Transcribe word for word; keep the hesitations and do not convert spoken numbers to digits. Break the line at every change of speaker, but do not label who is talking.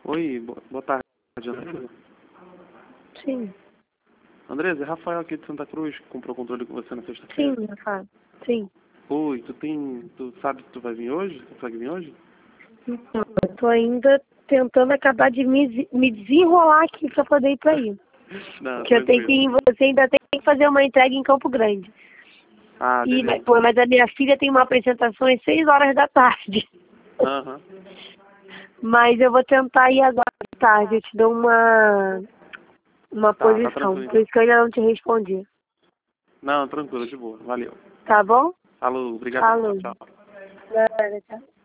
Oi, bo- boa tarde, Andresa.
Sim,
Andresa, é Rafael aqui de Santa Cruz, que comprou o controle com você na sexta-feira.
sim, Rafael. Sim.
Oi, tu tem. Tu sabe que tu vai vir hoje? Tu vai vir hoje?
Então, eu tô ainda tentando acabar de me, desi- me desenrolar aqui pra poder ir pra aí.
Não,
Porque eu tenho que ir,
tranquilo.
você ainda tem que fazer uma entrega em Campo Grande.
Ah,
E, mas,
beleza.
pô, mas a minha filha tem uma apresentação às seis horas da tarde.
Aham.
Mas eu vou tentar ir agora à tarde, eu te dou uma, uma
Tá, tá
posição.
tranquilo.
Por isso que eu ainda não te respondi.
Não, tranquilo, de boa. Valeu.
Tá bom?
Falou, obrigado.
Falou.
Tchau, tchau.
Nada, tchau.